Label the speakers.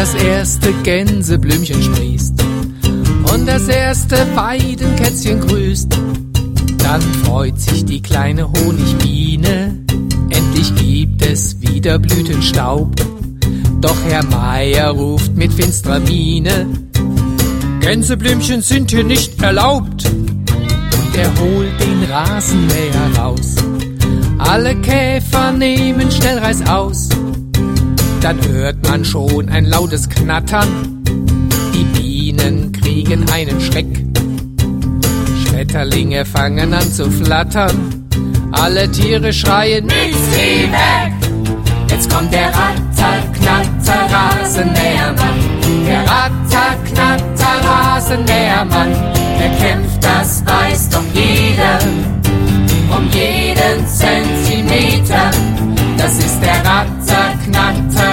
Speaker 1: das erste Gänseblümchen sprießt und das erste Weidenkätzchen grüßt, dann freut sich die kleine Honigbiene, endlich gibt es wieder Blütenstaub. Doch Herr Meier ruft mit finsterer Miene: Gänseblümchen sind hier nicht erlaubt. Und er holt den Rasenmäher raus. Alle Käfer nehmen schnell Reißaus. Dann hört man schon ein lautes Knattern. Die Bienen kriegen einen Schreck. Schmetterlinge fangen an zu flattern. Alle Tiere schreien: Nix wie weg! Jetzt kommt der Ratter-Knatter-Rasenmähermann. Der Ratter-Knatter-Rasenmähermann. Der kämpft, das weiß doch jeder, um jeden Zentimeter. Das ist der Ratter-Knatter